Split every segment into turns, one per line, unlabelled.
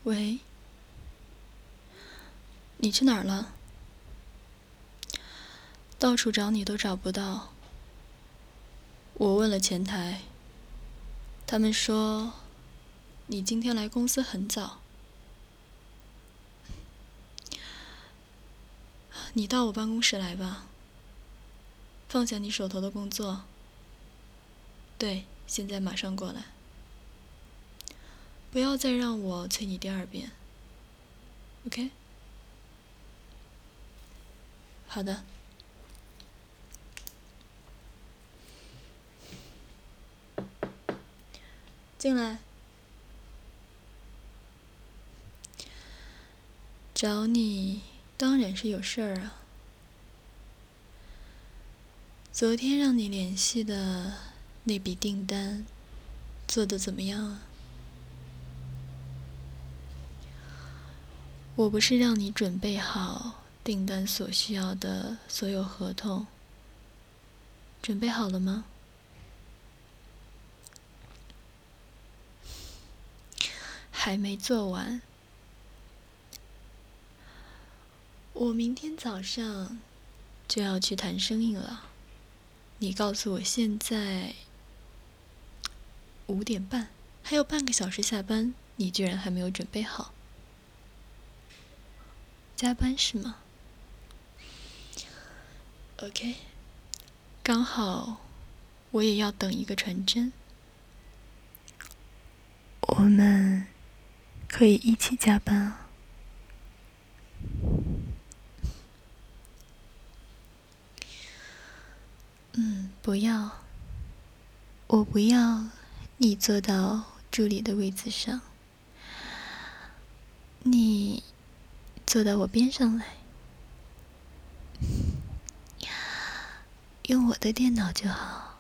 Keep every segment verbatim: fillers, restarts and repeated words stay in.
喂，你去哪儿了？到处找你都找不到。我问了前台，他们说你今天来公司很早。你到我办公室来吧，放下你手头的工作。对，现在马上过来。不要再让我催你第二遍 ，OK？ 好的。进来。找你当然是有事儿啊。昨天让你联系的那笔订单做得怎么样啊？我不是让你准备好订单所需要的所有合同，准备好了吗？还没做完。我明天早上就要去谈生意了。你告诉我现在五点半，还有半个小时下班，你居然还没有准备好。加班是吗？ OK， 刚好我也要等一个传真，我们可以一起加班啊。嗯，不要，我不要你坐到助理的位子上，你坐到我边上来，用我的电脑就好。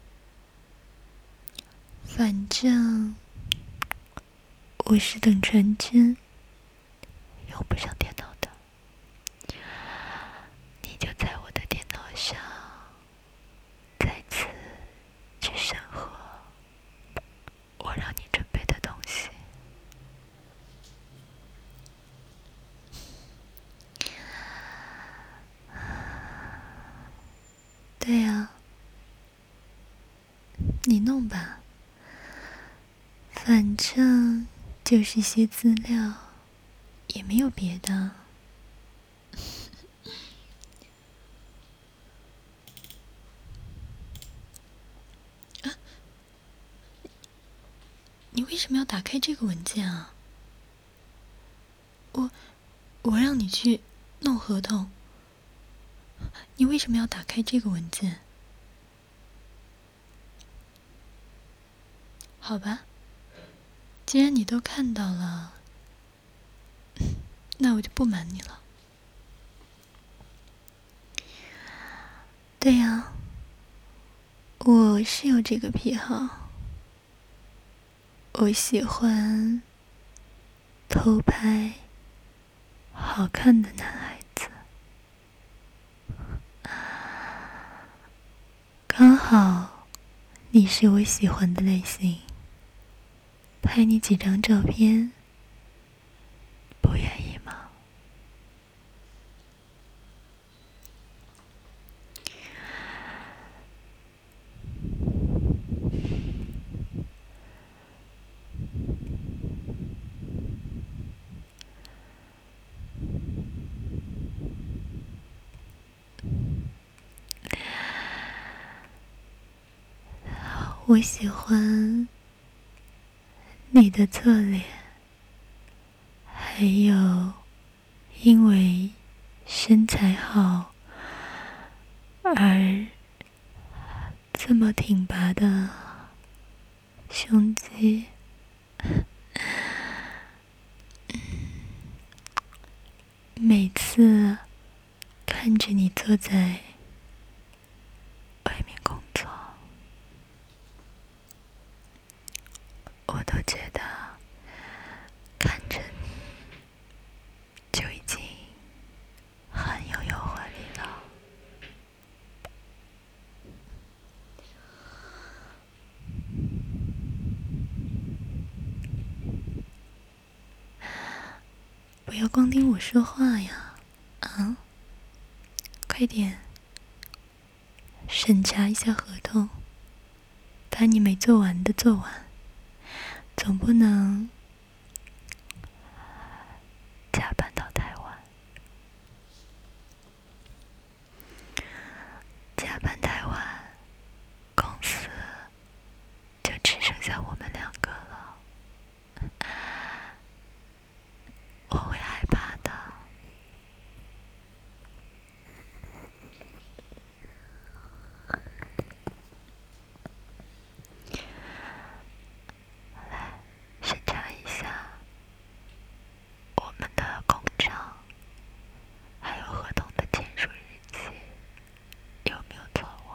反正我是等传真，用不上电脑的。你就在我的电脑上再次去审核我让你准备的东西。对呀，你弄吧，反正就是些资料，也没有别的。啊，你为什么要打开这个文件啊？我我让你去弄合同，你为什么要打开这个文件？好吧，既然你都看到了，那我就不瞒你了。对呀，我是有这个癖好，我喜欢偷拍好看的男孩子。刚好你是我喜欢的类型，拍你几张照片，不愿意吗？我喜欢你的侧脸，还有因为身材好而这么挺拔的胸肌。每次看着你坐在外面工作，我都觉得看着你就已经很有诱惑力了。 不要光听我说话呀，啊，快点审查一下合同，把你没做完的做完，总不能加班到太晚。加班太晚，公司就只剩下我们两个了，我会害怕的。来审查一下我们的工厂还有合同的签署日期有没有错误？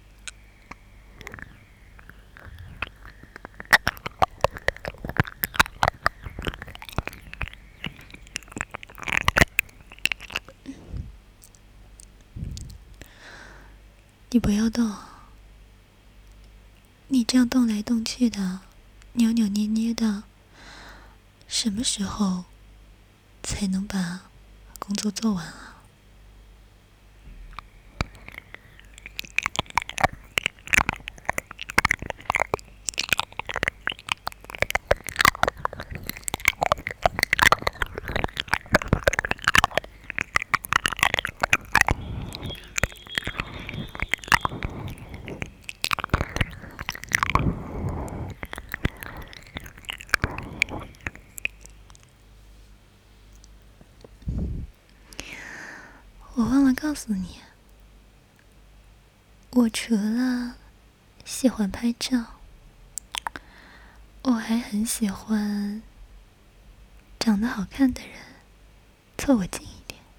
你不要动，你这样动来动去的，扭扭捏捏的，什么时候才能把工作做完啊？我忘了告诉你，我除了喜欢拍照，我还很喜欢长得好看的人凑我近一点，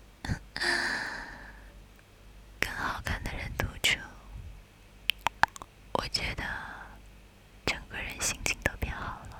跟好看的人独处，我觉得整个人心情都变好了。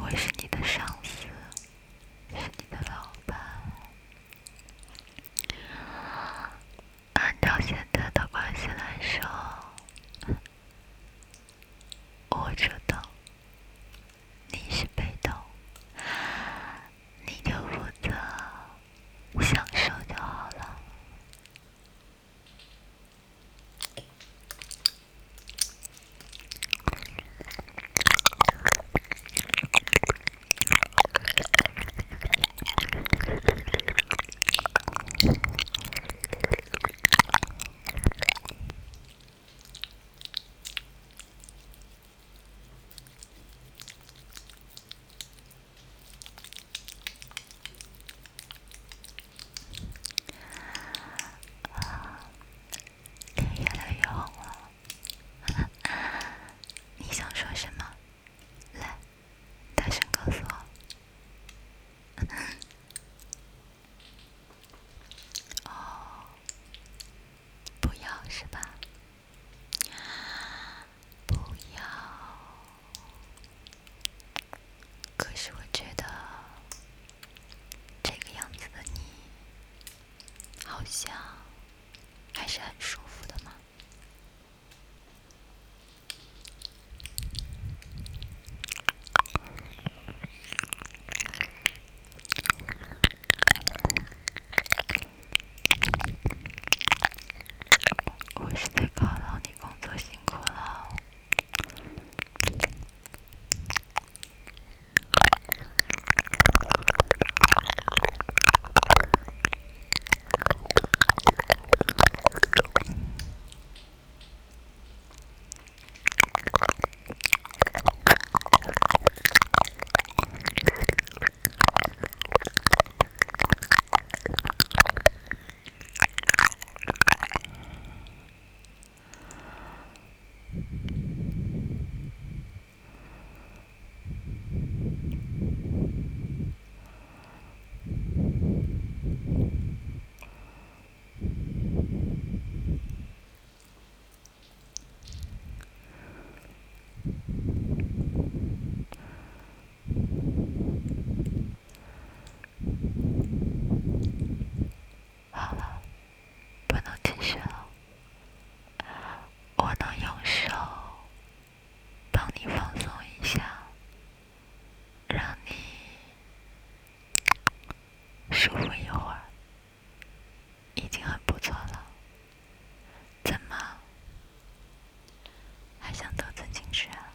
我是你的上司，是你的老板。按照现在的关系来说，我主动，你是被动，你就负责享受就好了。天越来越红了，你想说什么？来，大声告诉我。哦，不要是吧？不要。可是我觉得这个样子的你，好像还是很舒服的嘛。我是在犒劳你工作辛苦了。好了，不能继续了。我能用手帮你放松一下，让你舒服一会儿，已经很不错了。怎么，还想得寸进尺啊？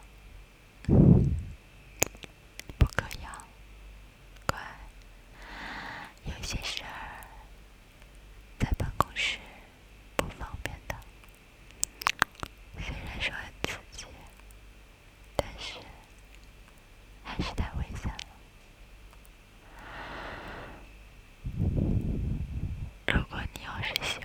不可以啊，乖。有些事儿在办公室不方便的，虽然说很刺激，但是还是太危险了。如果你要是喜